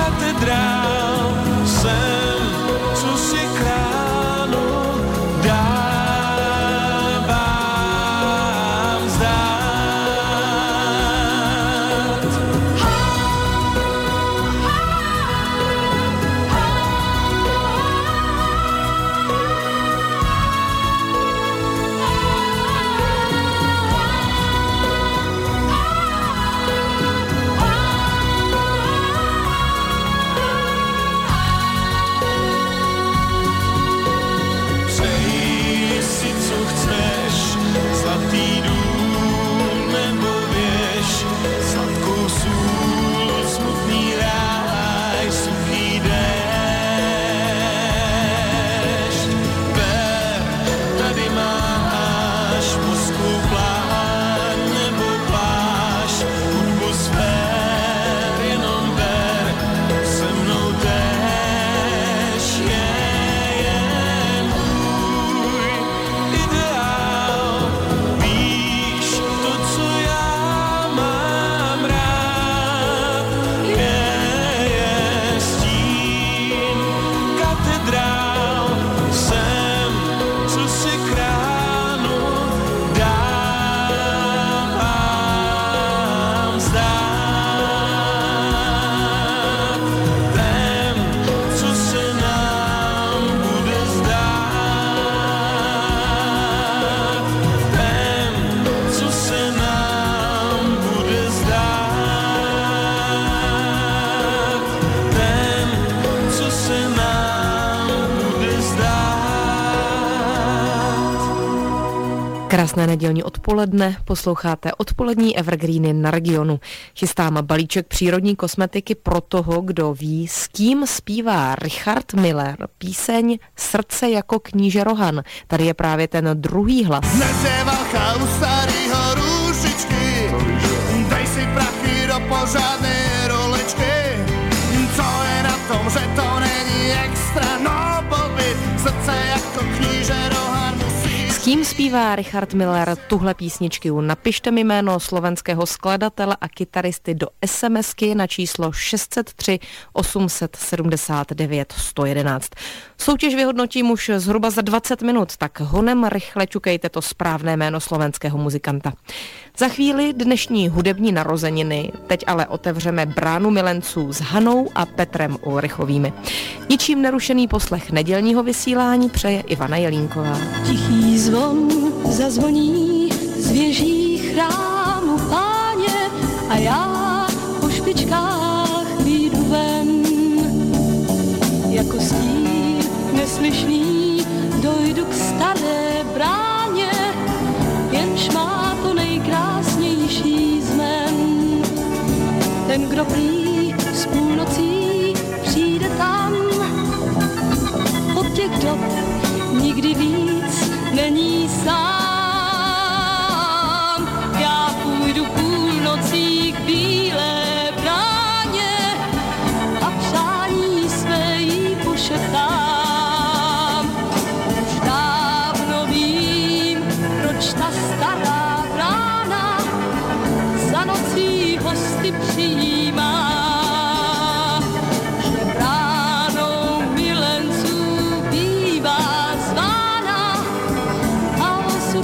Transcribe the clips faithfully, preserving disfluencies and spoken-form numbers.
katedrál jsem, co si kránu dávám vzdát. Přeji si, co chceš, zlatý dům nebo věž, sladkou sůl, smutný ráj, suchý déšť. Ber, tady máš mořskou pláň nebo pláž, hudbu sfér, jenom ber, se mnou též je jen můj ideál. Víš, to, co já mám rád, je, je stín katedrál jsem, co si kránu dávám vzdát. Ten, co se nám bude zdát, ten, co se nám bude zdát, ten, co se nám bude zdát. Krásné nedělní odpoledne, posloucháte odpolední evergreeny na Regionu. Chystám balíček přírodní kosmetiky pro toho, kdo ví, s kým zpívá Richard Miller píseň Srdce jako kníže Rohan. Tady je právě ten druhý hlas. Dnes je válka u starýho růžičky, dej si prachy do pořádnej rolečky. Co je na tom, že to není extra, no blbý, srdce jako kníže Rohan musí. S kým zpívá Richard Miller tuhle písničku? Napište mi jméno slovenského skladatele a kytaristy do SMSky na číslo šest set tři osm sedmdesát devět sto jedenáct. Soutěž vyhodnotím už zhruba za dvacet minut, tak honem rychle čukejte to správné jméno slovenského muzikanta. Za chvíli dnešní hudební narozeniny, teď ale otevřeme bránu milenců s Hanou a Petrem Ulrichovými. Ničím nerušený poslech nedělního vysílání přeje Ivana Jelínková. Tichý zvon zazvoní z věží chrámu Páně a já po špičkách vyjdu ven. Jako stín neslyšný dojdu k staré bráně, jenž má to nejkrásnější z men. Ten, kdo prý s půlnocí přijde tam, od těch dob nikdy víc není sám. Já půjdu půlnocí k bílé bráně a přání své jí pošeptám. Už dávno vím, proč ta stará brána za nocí hosty přijímá. Že bránou milenců bývá zvána a o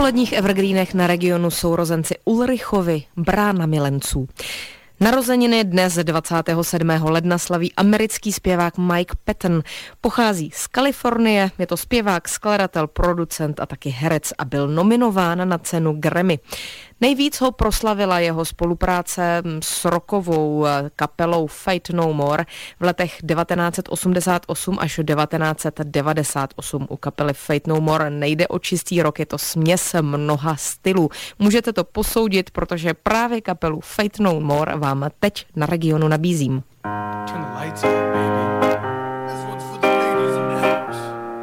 odpoledních evergreenech na regionu sourozenci Ulrichovi, brána milenců. Narozeniny dnes dvacátého sedmého ledna slaví americký zpěvák Mike Patton. Pochází z Kalifornie, je to zpěvák, skladatel, producent a taky herec a byl nominován na cenu Grammy. Nejvíc ho proslavila jeho spolupráce s rockovou kapelou Faith No More v letech devatenáct set osmdesát osm až devatenáct set devadesát osm. U kapely Faith No More nejde o čistý rock, je to směs mnoha stylů. Můžete to posoudit, protože právě kapelu Faith No More vám teď na regionu nabízím. Turn the lights out, baby. This one's for the ladies in the house.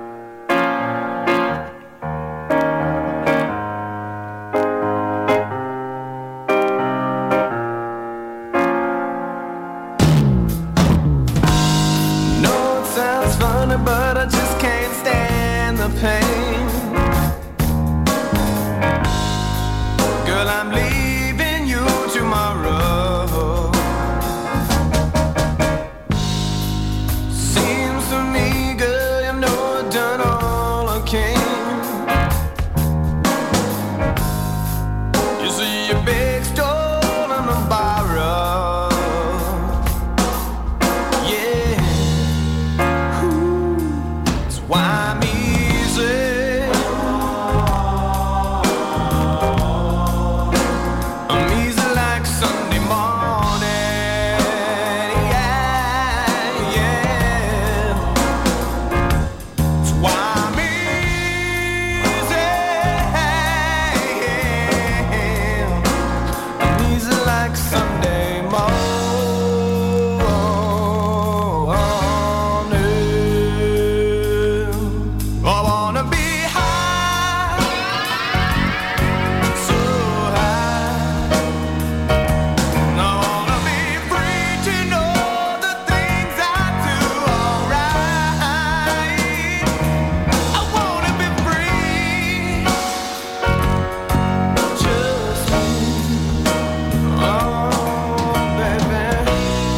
No, it sounds funny, but I just can't stand the pain. Girl, I'm leaving you tomorrow. Seems to me, girl, you know I've done all I can. You see your big stole on the borrow. Yeah. Ooh, that's why I'm easy. I'm easy like Sunday morning. Yeah, yeah. That's why I'm easy. I'm easy like Sunday morning. I wanna be high, so high. I wanna be free to know the things I do alright. I wanna be free, just me. Oh, baby.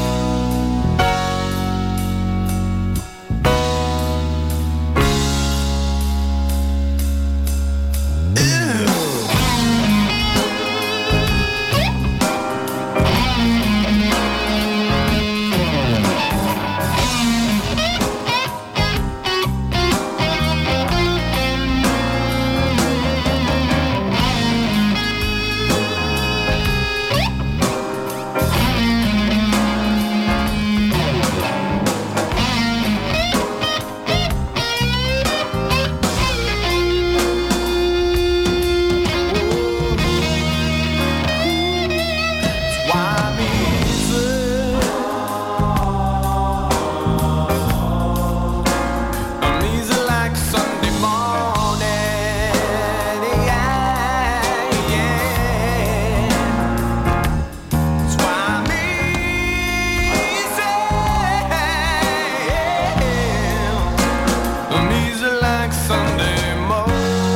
Why I'm easy. I'm easy like Sunday morning. Yeah, yeah. That's why I'm easy. I'm easy like Sunday morning.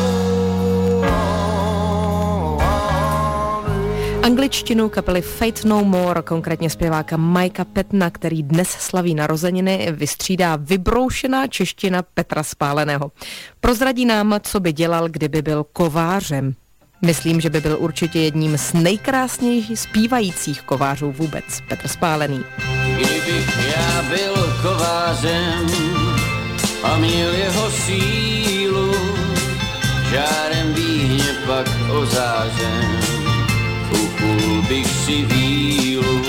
Angličtinu kapely Faith No More, konkrétně zpěváka Mikea Pattona, který dnes slaví narozeniny, vystřídá vybroušená čeština Petra Spáleného. Prozradí nám, co by dělal, kdyby byl kovářem. Myslím, že by byl určitě jedním z nejkrásnějších zpívajících kovářů vůbec, Petr Spálený. Kdybych já byl kovářem a měl jeho sílu, žárem víně pak ozářem, ukul bych si vílu.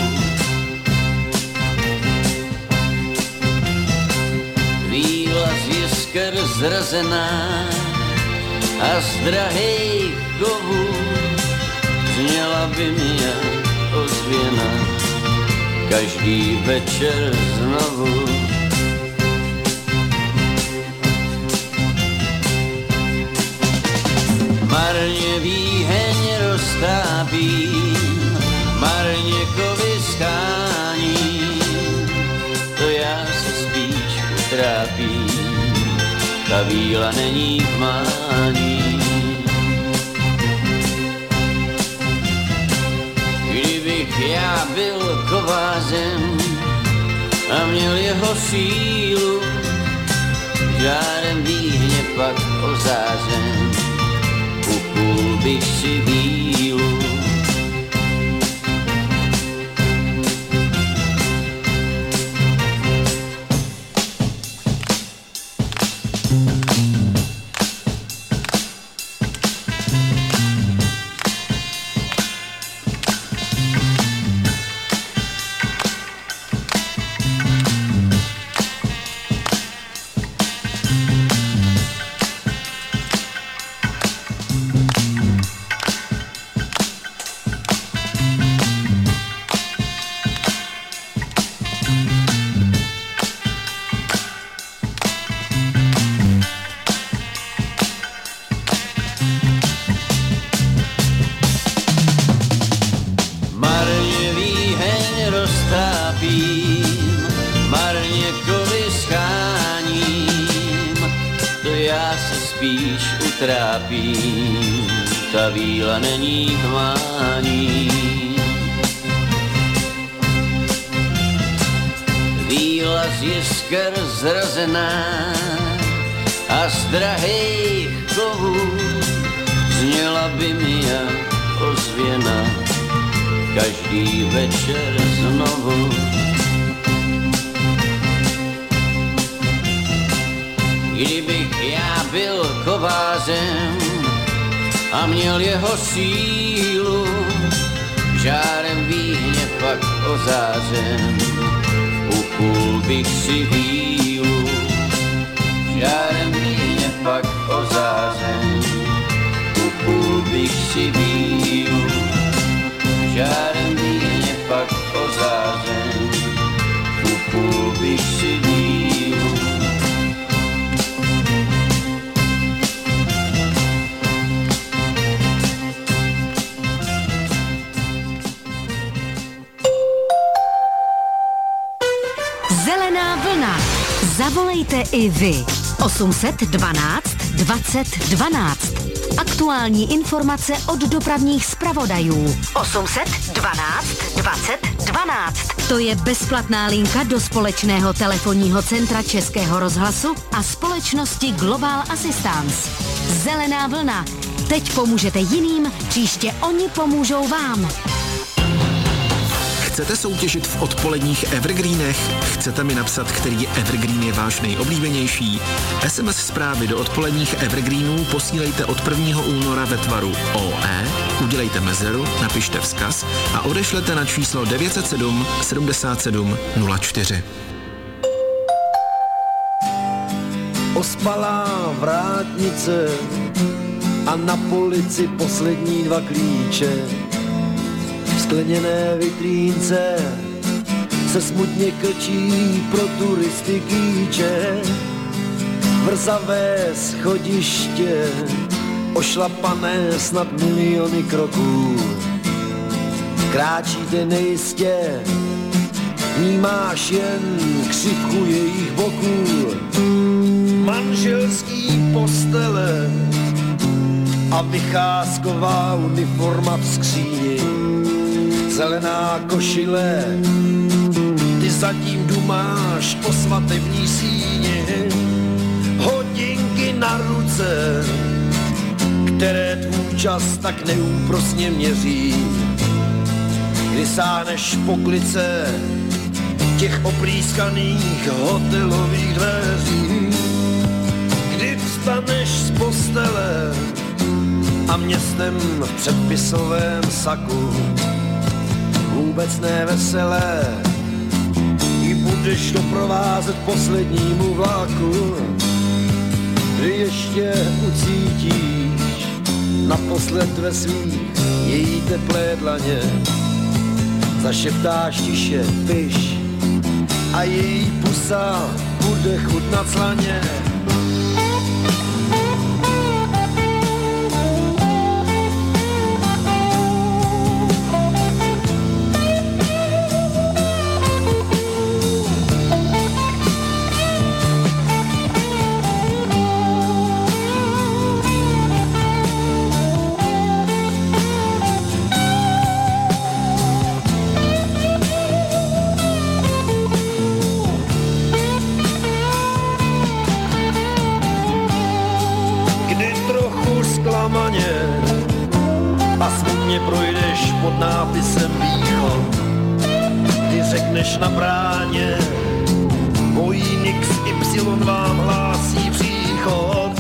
Víla z jisker zrazená a z drahých kovů zněla by mi jak ozvěna každý večer znovu. Marně výheň roztápím, marně kovy sháním, to já se spíš utrápím, ta víla není v mání. Kdybych já byl kovářem a měl jeho sílu, žárem výhně pak ozářem, ukul bych si vílu. Trápím, ta víla není k mání. Víla z jisker zrazená a z drahých kovů zněla by mi jak ozvěna každý večer znovu. Kdybych já byl kovářem a měl jeho sílu, žárem víhně pak ozářen, upul bych si vílu. Žárem víhně pak ozářen, upul bych si vílu. Žárem víhně pak ozářen, upul bych si vílu. Zavolejte i vy. osm set dvanáct dvacet dvanáct. Aktuální informace od dopravních zpravodajů. osm set dvanáct dvacet dvanáct. To je bezplatná linka do společného telefonního centra Českého rozhlasu a společnosti Global Assistance. Zelená vlna. Teď pomůžete jiným, příště oni pomůžou vám. Chcete soutěžit v odpoledních evergreenech? Chcete mi napsat, který evergreen je váš nejoblíbenější? es em es zprávy do odpoledních evergreenů posílejte od prvního února ve tvaru O E, udělejte mezeru, napište vzkaz a odešlete na číslo devět set sedm sedmdesát sedm nula čtyři. Ospalá vrátnice a na polici poslední dva klíče. V skleněné vitrínce se smutně krčí pro turisty kýče. Vrzavé schodiště, ošlapané snad miliony kroků. Kráčíte nejistě, vnímáš jen křivku jejich boků. Manželský postele a vycházková uniforma v skříni. Zelená košile, ty zatím dumáš po svatební síni. Hodinky na ruce, které tvůj čas tak neúprosně měří. Kdy sáhneš po klice těch oprýskaných hotelových dveří. Kdy vstaneš z postele a městem v předpisovém saku vůbec neveselé ji budeš doprovázet poslednímu vlaku. Kdy ještě ucítíš naposled ve svých její teplé dlaně, zašeptáš tiše piš a její pusa bude chutnat slaně. mě projdeš pod nápisem Východ. Ty řekneš na bráně, Boeing X Y vám hlásí příchod.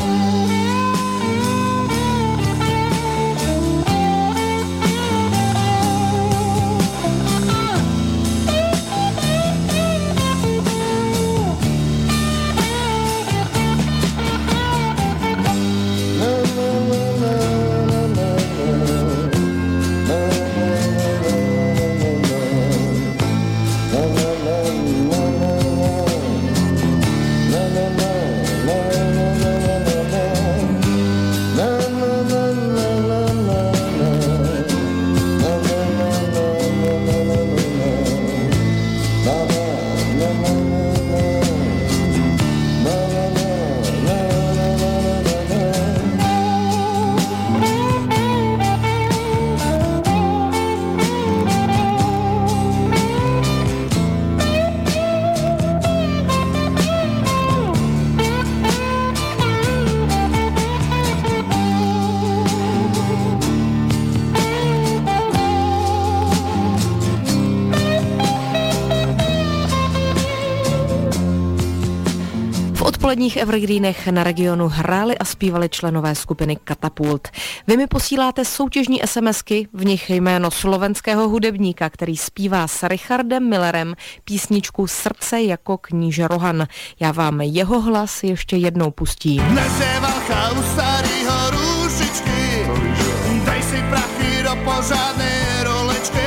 V odpoledních evergreenech na regionu hráli a zpívali členové skupiny Katapult. Vy mi posíláte soutěžní SMSky, v nich jméno slovenského hudebníka, který zpívá s Richardem Millerem písničku Srdce jako kníže Rohan. Já vám jeho hlas ještě jednou pustím. Dnes je válka u starého rúšičky, dej si prachy do pořádnej rolečky,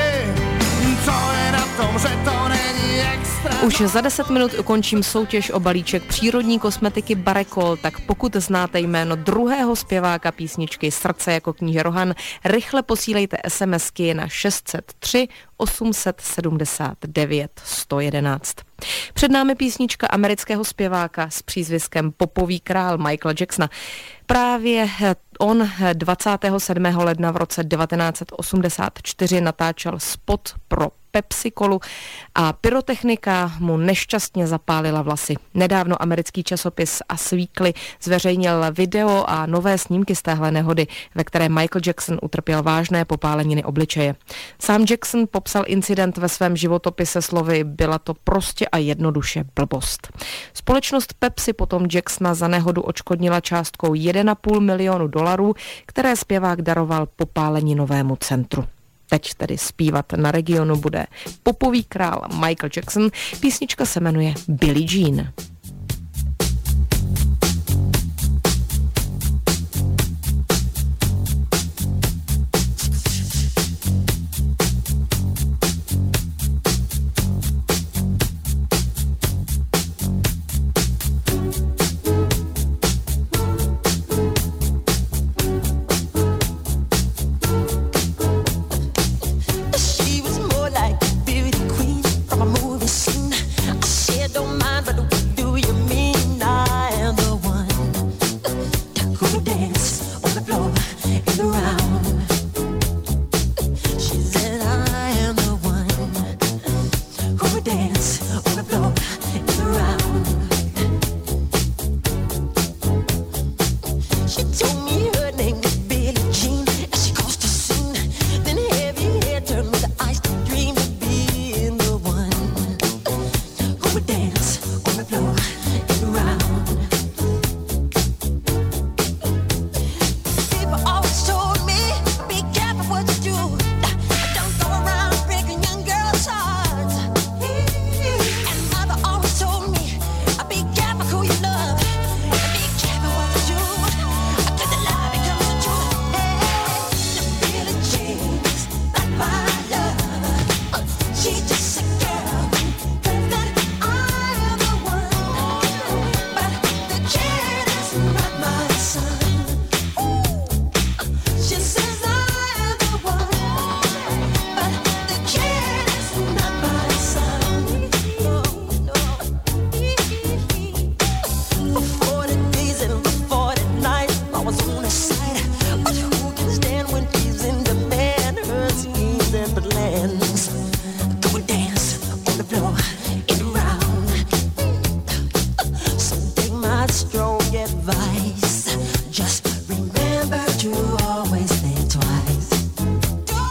co je na tom, že to není extra. Už za deset minut ukončím soutěž o balíček přírodní kosmetiky Barekol, tak pokud znáte jméno druhého zpěváka písničky Srdce jako kníže Rohan, rychle posílejte SMSky na šest set tři osm set sedmdesát devět sto jedenáct. Před námi písnička amerického zpěváka s přízviskem Popový král Michaela Jacksona. Právě on dvacátého sedmého ledna v roce devatenáct set osmdesát čtyři natáčel spot pro Pepsi-Colu a pyrotechnika mu nešťastně zapálila vlasy. Nedávno americký časopis Us Weekly zveřejnil video a nové snímky z téhle nehody, ve které Michael Jackson utrpěl vážné popáleniny obličeje. Sám Jackson popsal incident ve svém životopise slovy: byla to prostě a jednoduše blbost. Společnost Pepsi potom Jacksona za nehodu odškodnila částkou jeden a půl milionu dolarů, které zpěvák daroval popáleninovému centru. Teď tedy zpívat na regionu bude popový král Michael Jackson. Písnička se jmenuje Billie Jean. Advice. Just remember to always think twice.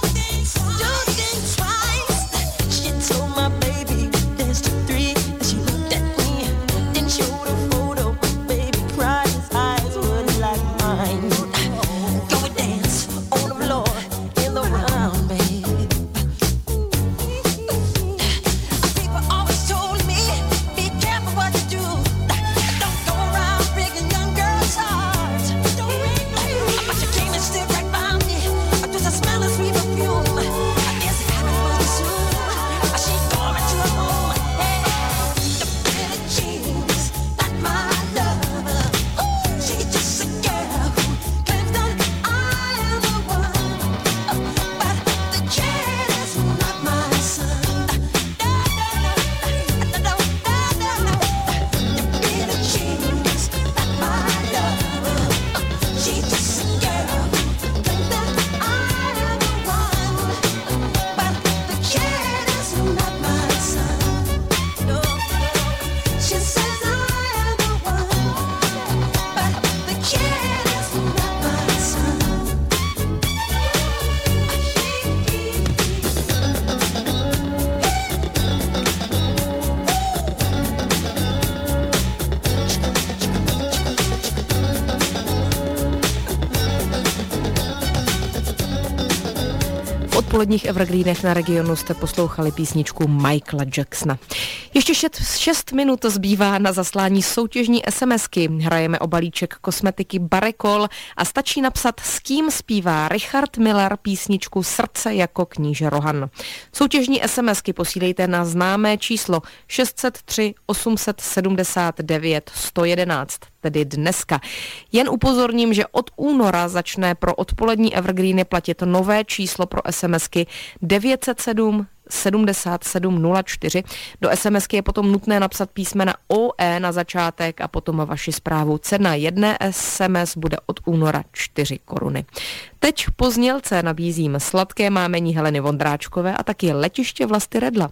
odpoledních Evergreenech na Regionu jste poslouchali písničku Michaela Jacksona. Ještě šest, šest minut zbývá na zaslání soutěžní SMSky. Hrajeme o balíček kosmetiky Barekol a stačí napsat, s kým zpívá Richard Miller písničku Srdce jako kníže Rohan. Soutěžní SMSky posílejte na známé číslo šest set tři osm set sedmdesát devět sto jedenáct, tedy dneska. Jen upozorním, že od února začne pro odpolední Evergreeny platit nové číslo pro SMSky devět set sedm sedmdesát sedm nula čtyři. Do SMSky je potom nutné napsat písmena O E na začátek a potom vaši zprávu. Cena jedné S M S bude od února čtyři koruny. Teď po znělce nabízím sladké mámení Heleny Vondráčkové a taky Letiště Vlasty Redla.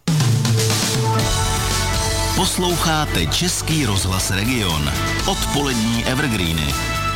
Posloucháte Český rozhlas Region. Odpolední Evergreeny.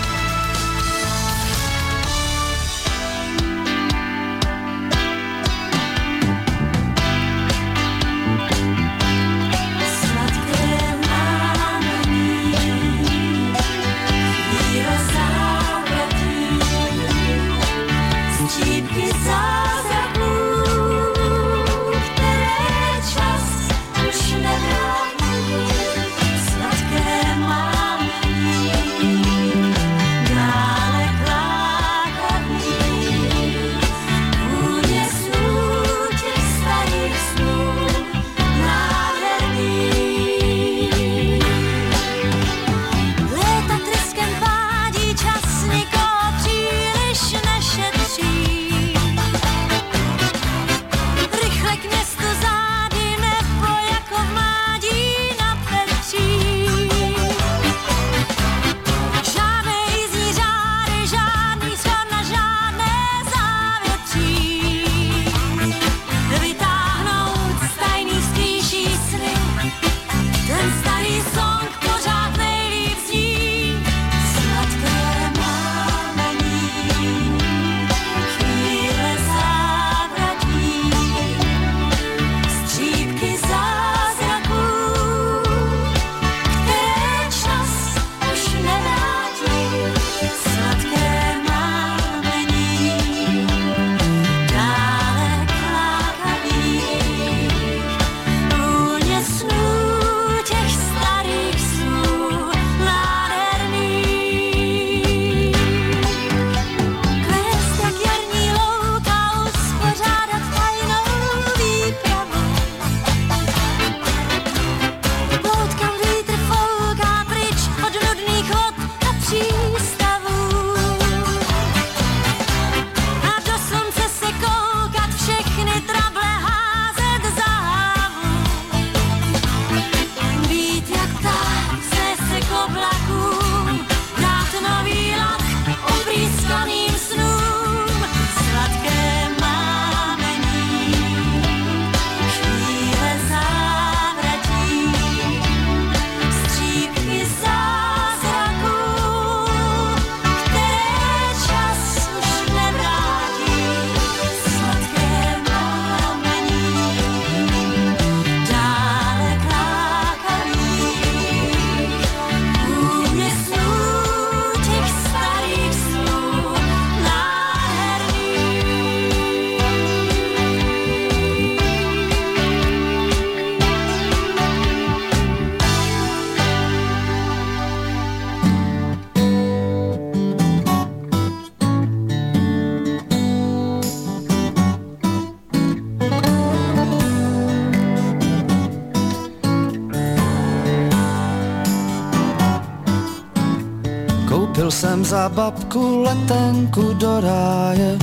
Koupil jsem za babku letenku do ráje.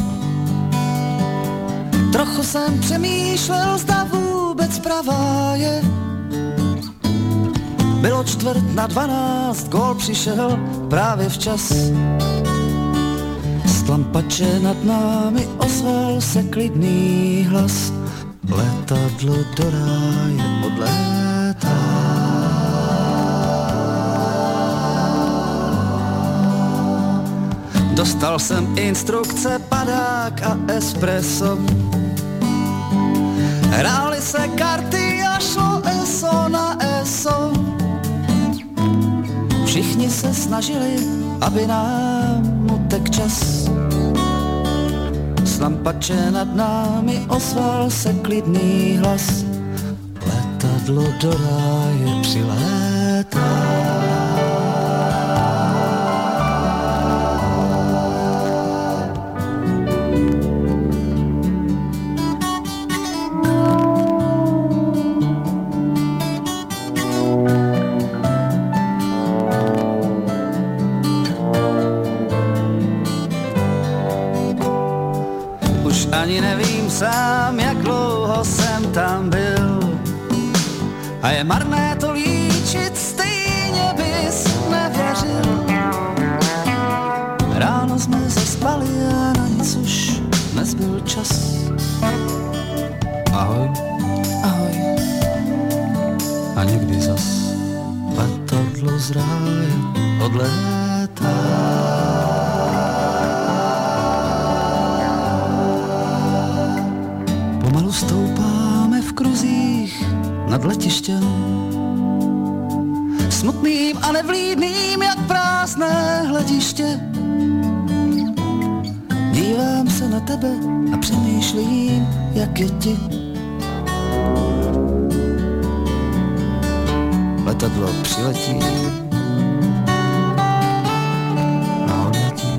Trochu jsem přemýšlel, zda vůbec pravá je. Bylo čtvrt na dvanáct, gól přišel právě včas. Z tlampače nad námi ozval se klidný hlas. Letadlo do ráje odlétá. Dostal jsem instrukce, padák a espresso. Hrály se karty a šlo eso na eso. Všichni se snažili, aby nám utek čas. lampače nad námi ozval se klidný hlas. Letadlo do ráje přilétá. Ani nevím sám, jak dlouho jsem tam byl. A je marné to líčit, stejně bys nevěřil. Ráno jsme zaspali a na nic už nezbyl čas. Ahoj. Ahoj. A někdy zas letadlo z ráje odlétá. Pomalu stoupáme v kruzích nad letištěm, smutným a nevlídným jak prázdné hlediště. Dívám se na tebe a přemýšlím, jak je ti. Letadlo přiletí a odletí.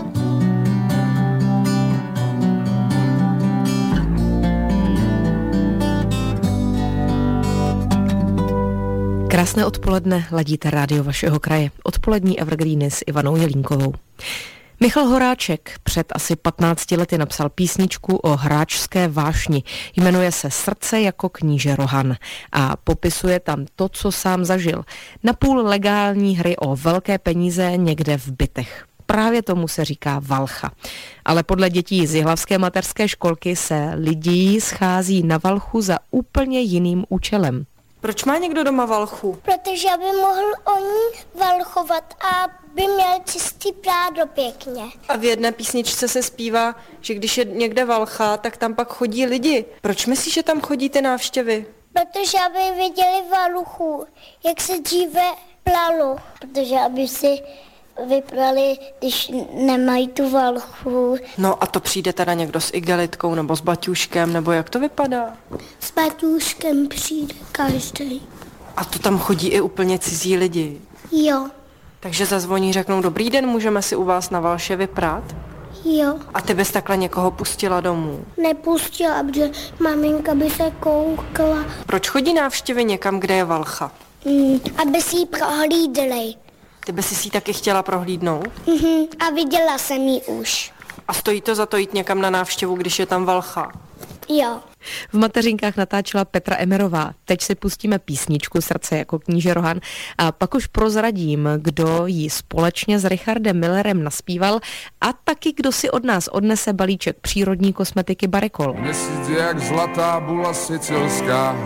Krásné odpoledne, ladíte rádio vašeho kraje. Odpolední Evergreeny s Ivanou Jelínkovou. Michal Horáček před asi patnácti lety napsal písničku o hráčské vášni. Jmenuje se Srdce jako kníže Rohan a popisuje tam to, co sám zažil. Napůl legální hry o velké peníze někde v bytech. Právě tomu se říká valcha. Ale podle dětí z jihlavské mateřské školky se lidí schází na valchu za úplně jiným účelem. Proč má někdo doma valchu? Protože aby mohl o ní valchovat a by měl čistý prádlo pěkně. A v jedné písničce se zpívá, že když je někde valcha, tak tam pak chodí lidi. Proč myslíš, že tam chodí ty návštěvy? Protože aby viděli valchu, jak se dříve plalo. Protože aby si vyprali, když nemají tu valchu. No a to přijde teda někdo s igelitkou nebo s baťuškem, nebo jak to vypadá? S baťuškem přijde každý. A to tam chodí i úplně cizí lidi? Jo. Takže zazvoní, řeknou, dobrý den, můžeme si u vás na valše vyprát? Jo. A ty bys takhle někoho pustila domů? Nepustila, protože maminka by se koukla. Proč chodí návštěvy někam, kde je valcha? Mm, aby si ji prohlídli. Ty by si ji taky chtěla prohlídnout? Mhm, a viděla jsem ji už. A stojí to za to jít někam na návštěvu, když je tam valcha? Jo. V Mateřinkách natáčela Petra Emerová. Teď si pustíme písničku Srdce jako kníže Rohan a pak už prozradím, kdo ji společně s Richardem Millerem naspíval a taky kdo si od nás odnese balíček přírodní kosmetiky Barikol. Měsíc jak zlatá bula sicilská,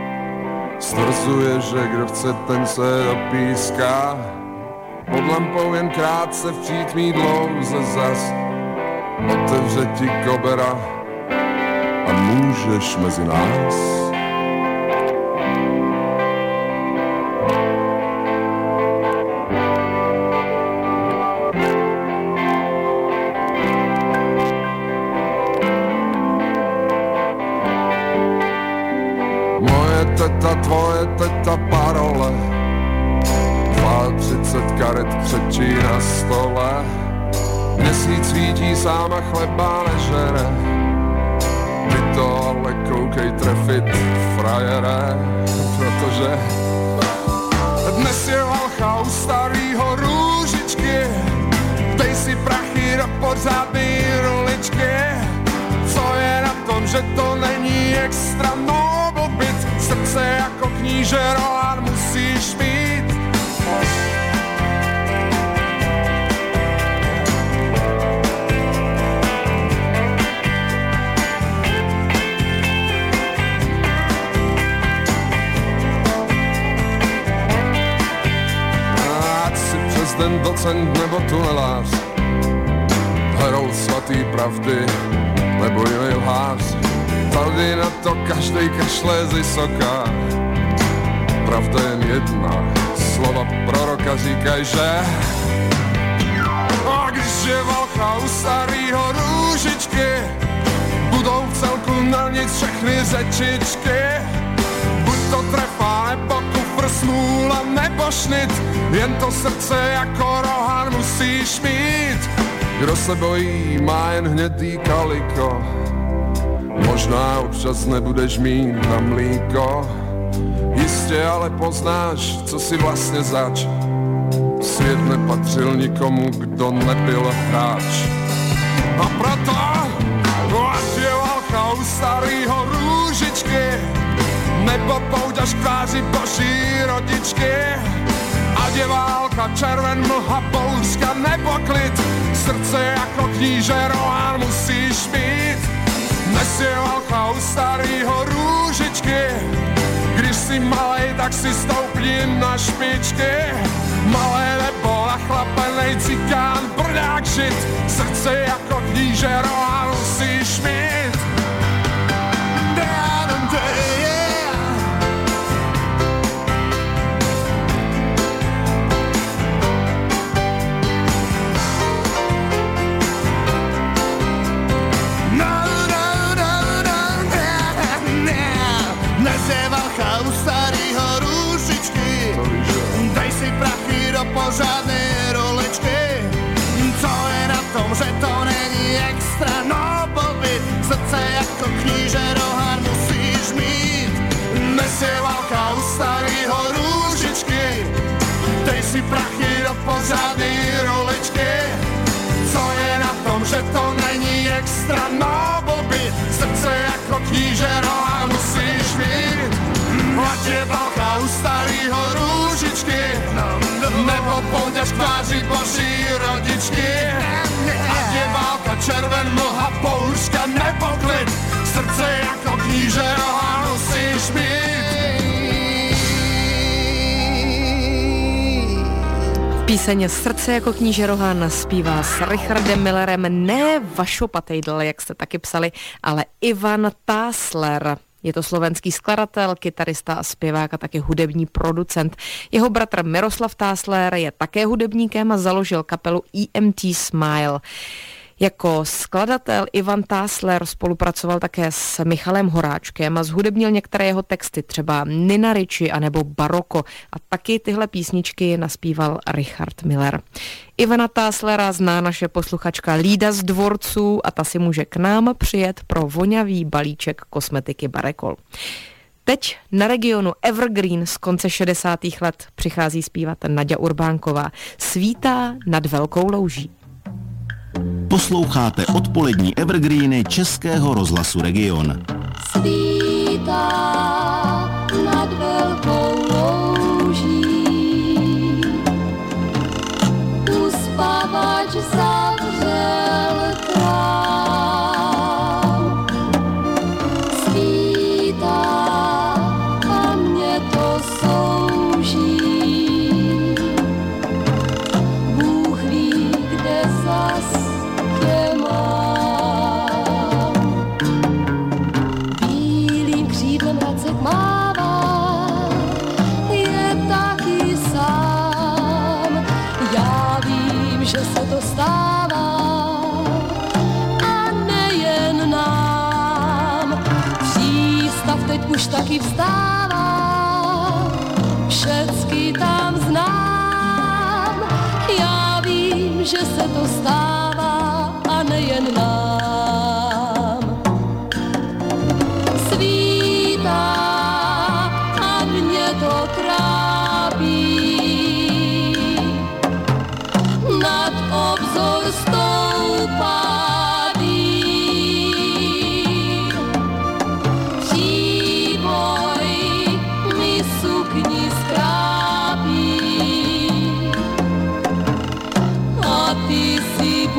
stvrzuje, že kdo chce, ten se dopíská. Pod lampou jen krátce v přítmí dlouze zas otevře ti kobera a můžeš mezi nás. Moje teta, tvoje teta, parole, třicet karet křečí na stole. Měsíc svítí sám a chleba nežere. Vy to ale koukej trefit, frajere, protože dnes je valcha u starýho Růžičky. Dej si prachy do pořádný roličky. Co je na tom, že to není extra nobl byt? Srdce jako kníže Rohan musíš mít. Ten docent nebo tunelář, herou svatý pravdy nebo jiný lhář. Tady na to každej kašle z vysoká. Pravda jen jedna, slova proroka říkaj, že a když je valcha u starýho Růžičky, říct všechny řečičky. Buď to trefa, nebo kufr, smůla, nebo šnit. Jen to srdce jako rohan musíš mít. Kdo se bojí, má jen hnědý kaliko. Možná občas nebudeš mít na mlíko. Jistě ale poznáš, co si vlastně zač. Svět nepatřil nikomu, kdo nebyl hráč. A proto, ať je válka u starýho Růžičky, nebo pouť k tváři boží rodičky. Ať je válka, červen, mlha, bouřka nebo klid, srdce jako kníže Rohan musíš mít. Dnes je válka u starýho Růžičky, když jsi malej, tak si stoupni na špičky. Malé nebo nachlapenej cikán, brdák žit, srdce jako kníže Rohan musíš mít. Pořádné rolečky, co je na tom, že to není extra, no blbý, srdce jako kníže Rohan musíš mít. Dnes je válka u starýho Růžičky, dej si prachy do pořádné rolečky, co je na tom, že to není extra, no blbý, srdce jako kníže Rohan musíš mít. Ať je válka u starýho Růžičky, nebo pouděš k tváři boží rodičky. Ať je válka, červen, mlha, bouřka nebo klid, srdce jako kníže Rohan musíš mít. Píseň Srdce jako kníže Rohan zpívá s Richardem Millerem, ne Vašo Patejdl, jak jste taky psali, ale Ivan Tásler. Je to slovenský skladatel, kytarista a zpěvák a taky hudební producent. Jeho bratr Miroslav Tásler je také hudebníkem a založil kapelu E M T Smile. Jako skladatel Ivan Tásler spolupracoval také s Michalem Horáčkem a zhudebnil některé jeho texty, třeba Nina Ricci anebo Baroko, a taky tyhle písničky naspíval Richard Miller. Ivana Táslera zná naše posluchačka Lída z Dvorců a ta si může k nám přijet pro vonavý balíček kosmetiky Barekol. Teď na regionu Evergreen z konce šedesátých let přichází zpívat Naďa Urbánková. Svítá nad Velkou louží. Posloucháte odpolední evergreeny Českého rozhlasu Region. Svítá nad velkou louží, uspávač zavřel krám. Svítá a mě to souží, Bůh ví, kde zas tě mám. Bílým křídlem racek mává, je taky sám. Já vím, že se to stává a nejen nám. Přístav teď už taky vstává, všecky tam znám. Já vím, že se to stává a nejen nám. Svítá a mě to trápí, nad obzor stoupá dým. Příboj mi sukni skrápí a ty si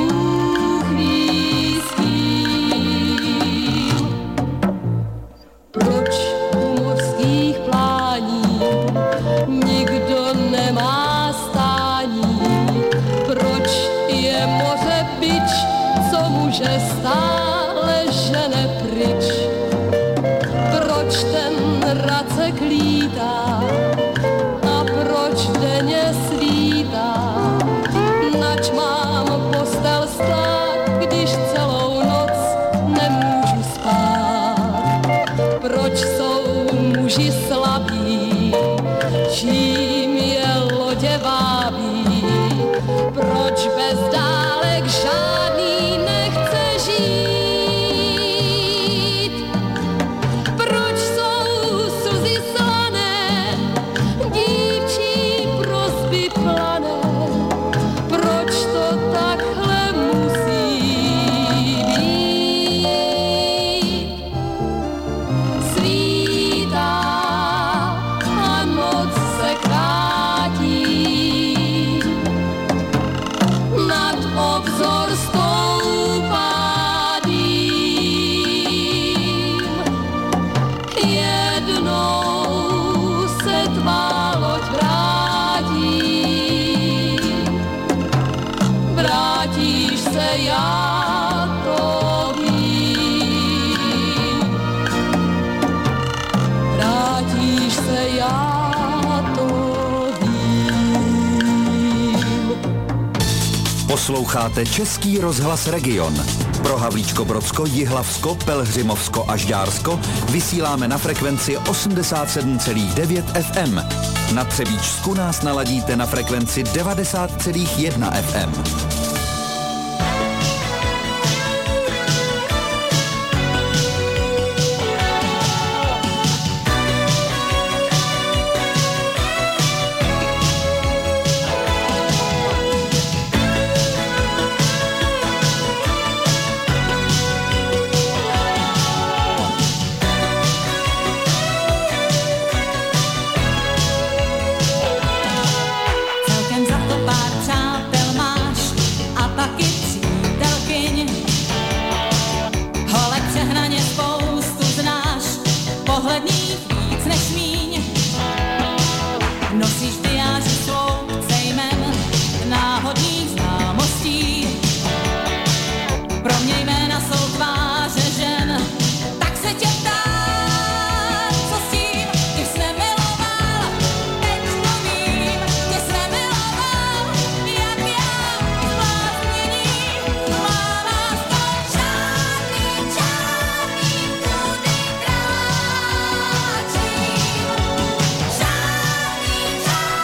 tím je lodě vábí. Proč bez dálek žádný nechce žít? Proč jsou slzy slané, dívčí prosby plané? Proč to takhle musí být? Svítá a noc se krátí, nad obzor stoupá dým. Jednou se tvá loď vrátí, vrátíš se, já to vím. Vrátíš se, já to vím. Posloucháte Český rozhlas Region. Pro Havlíčko-Brodsko, Jihlavsko, Pelhřimovsko a Žďársko vysíláme na frekvenci osmdesát sedm celá devět F M. Na Třebíčsku nás naladíte na frekvenci devadesát celá jedna F M. Celkem za to pár přátel máš a taky přítelkyň. Holek přehnaně spoustu znáš, pohledných víc než míň. Nosíš v diáři sloupce jmen náhodných známostí. Pro mě jména jsou tváře žen, tak se tě ptám, co s tím, když jsi nemiloval, teď to vím, že jsi nemiloval, jak já zbláznění. Má nás to žádný, žádný tudy kráčím, žádný, žádný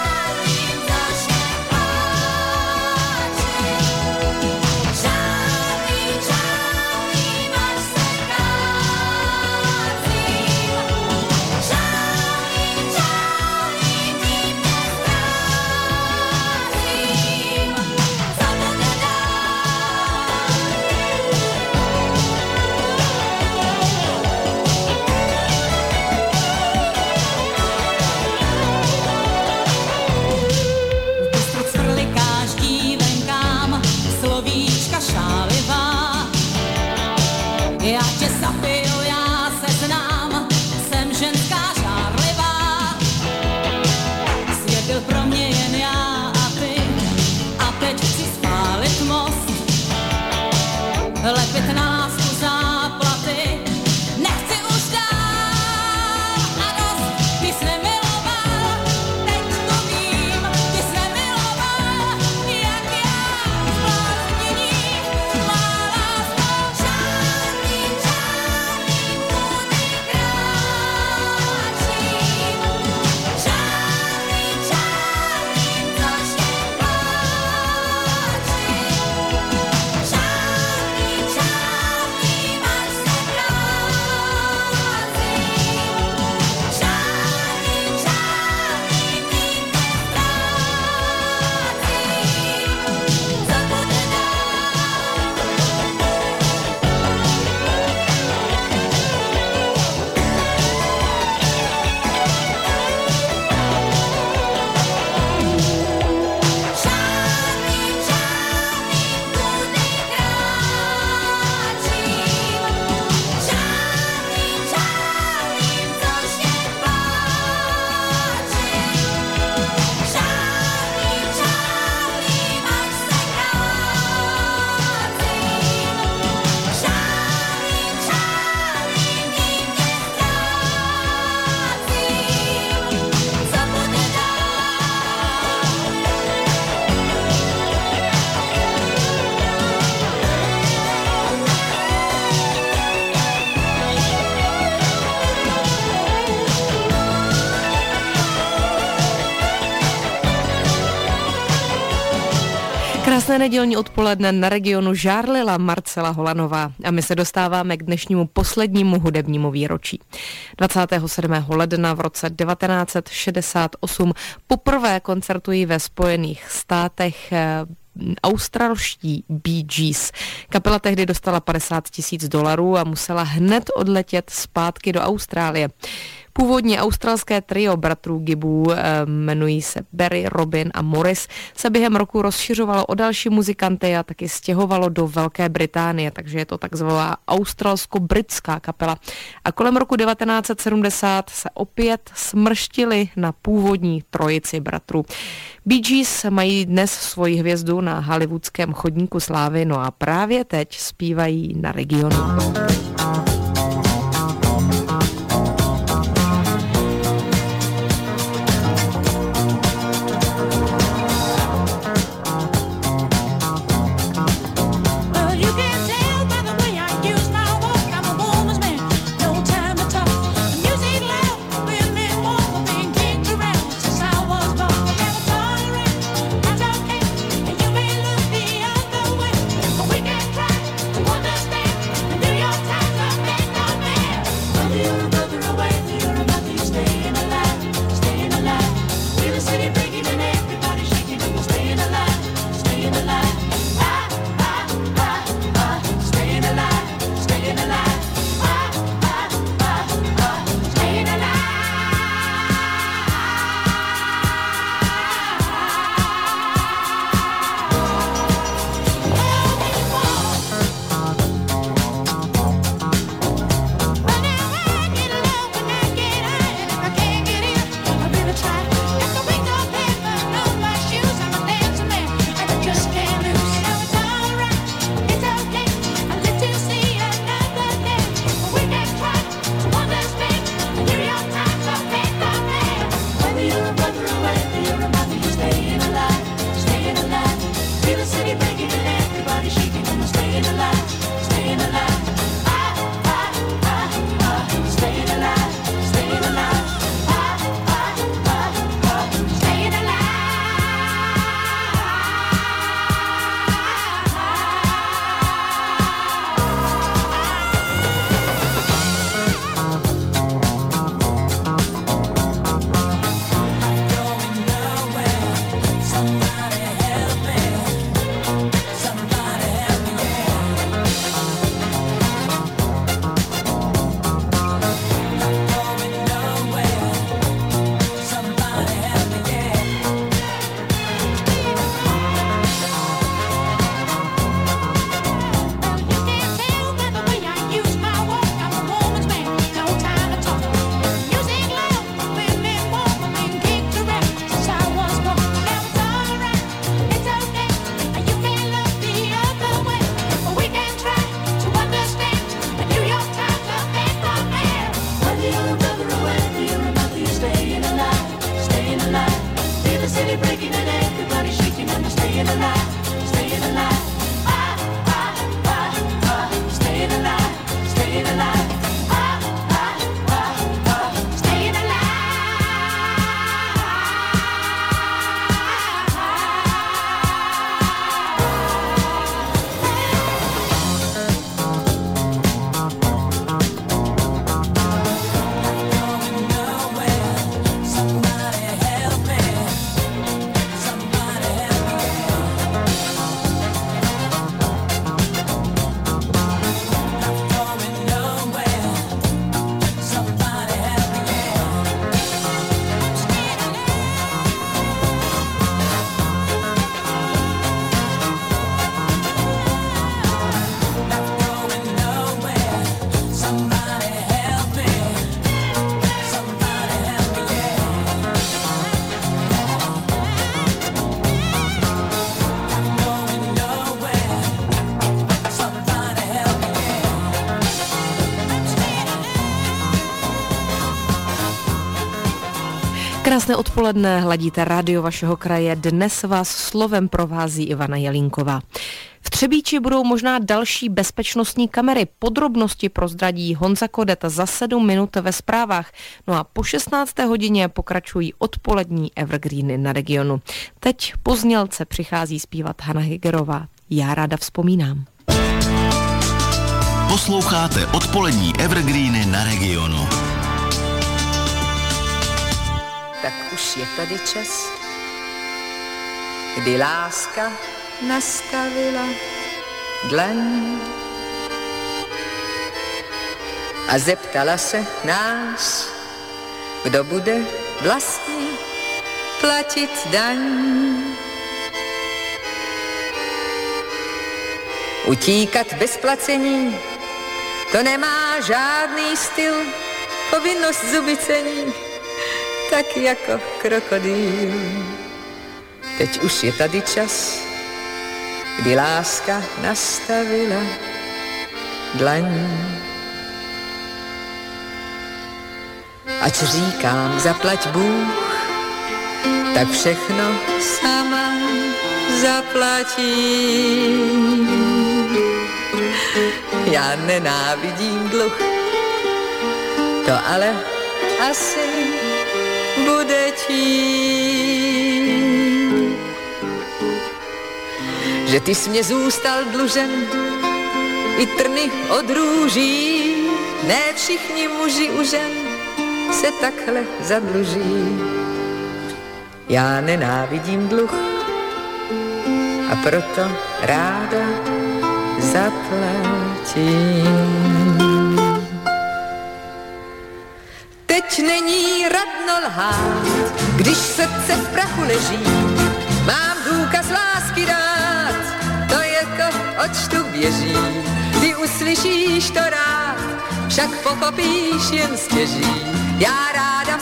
Krásné nedělní odpoledne na Regionu žárlila Marcela Holanová a my se dostáváme k dnešnímu poslednímu hudebnímu výročí. dvacátého sedmého ledna v roce devatenáct set šedesát osm poprvé koncertují ve Spojených státech australští Bee Gees. Kapela tehdy dostala padesát tisíc dolarů a musela hned odletět zpátky do Austrálie. Původně australské trio bratrů Gibbů, jmenují se Barry, Robin a Morris, se během roku rozšiřovalo o další muzikanty a taky stěhovalo do Velké Británie, takže je to takzvaná australsko-britská kapela. A kolem roku devatenáct set sedmdesát se opět smrštili na původní trojici bratrů. Bee Gees mají dnes svoji hvězdu na hollywoodském chodníku slávy, no a právě teď zpívají na Regionu. Krásné odpoledne, hladíte rádio vašeho kraje. Dnes vás slovem provází Ivana Jelínková. V Třebíči budou možná další bezpečnostní kamery. Podrobnosti prozradí Honza Kodeta za sedm minut ve zprávách. No a po šestnácté hodině pokračují odpolední evergreeny na regionu. Teď po znělce přichází zpívat Hana Hygerová. Já ráda vzpomínám. Posloucháte odpolední evergreeny na regionu. Tak už je tady čas, kdy láska nastavila dlaň a zeptala se nás, kdo bude vlastně platit daň. Utíkat bez placení, to nemá žádný styl, povinnost zuby cení, tak jako krokodýl. Teď už je tady čas, kdy láska nastavila dlaň. Ať říkám zaplať Bůh, tak všechno sama zaplatí. Já nenávidím dluh, to ale asi bude tím, že ty jsi mě zůstal dlužen i trny od růží. Ne všichni muži u žen se takhle zadluží. Já nenávidím dluh a proto ráda zaplatím. Teď není radno lhát, když srdce v prachu leží. Mám důkaz lásky dát, to je to, oč tu běží. Ty uslyšíš to rád, však pochopíš jen stěží. Já ráda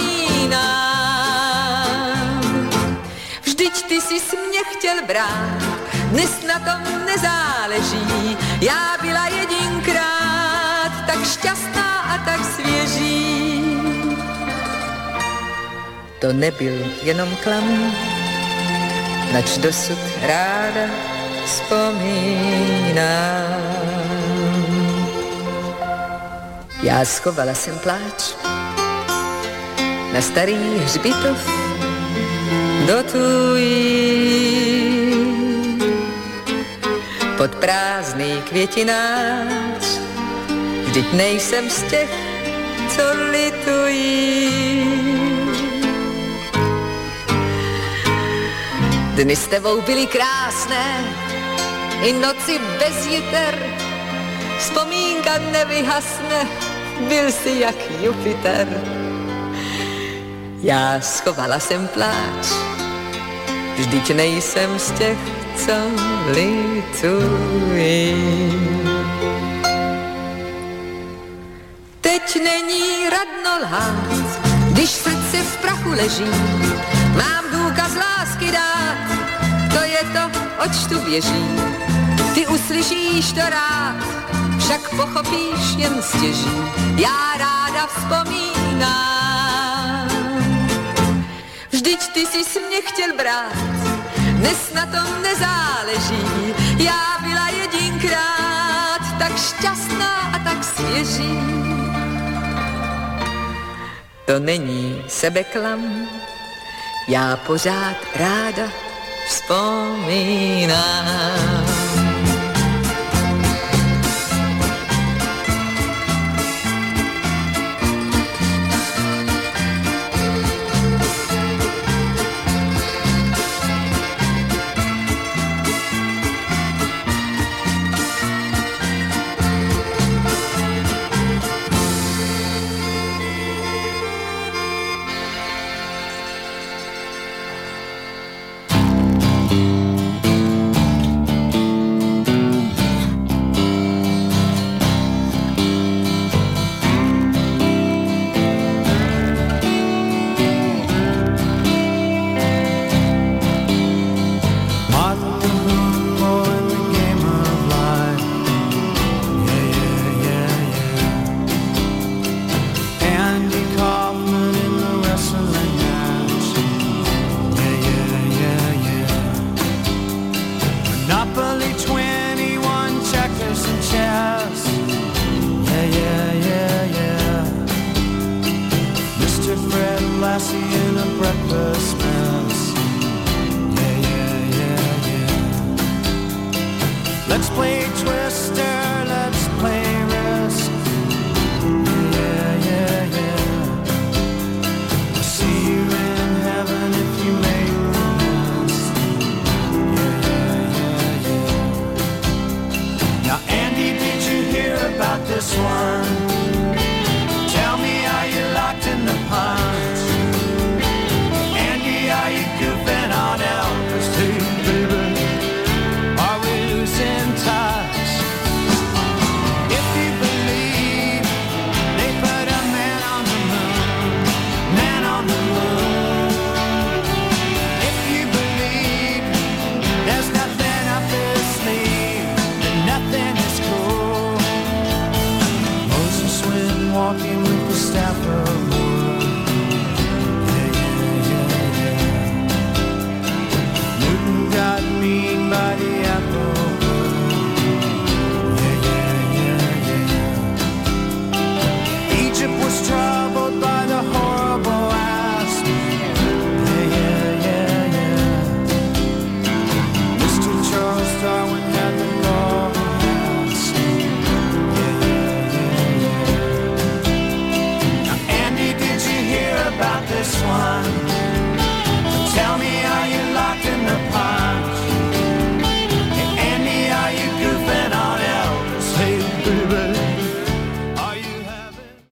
vzpomínám, vždyť ty jsi mě chtěl brát, dnes na tom nezáleží. Já byla jedinkrát tak šťastná a tak svěží. To nebyl jenom klam, nač dosud ráda vzpomínám. Já schovala jsem pláč na starý hřbitov do tují pod prázdný květináč. Vždyť nejsem z těch, co litují. Dny s tebou byly krásné, i noci bez jiter. Vzpomínka nevyhasne, byl jsi jak Jupiter. Já schovala jsem pláč, vždyť nejsem z těch, co litují. Teď není radno lhát, když srdce v prachu leží. Mám důkaz lásky dát, to je to, oč tu běží. Ty uslyšíš to rád, však pochopíš jen stěží. Já ráda vzpomínám, vždyť ty jsi mě chtěl brát, dnes na tom nezáleží. Já byla jedinkrát tak šťastná a tak svěží. To není sebeklam, já pořád ráda vzpomínám.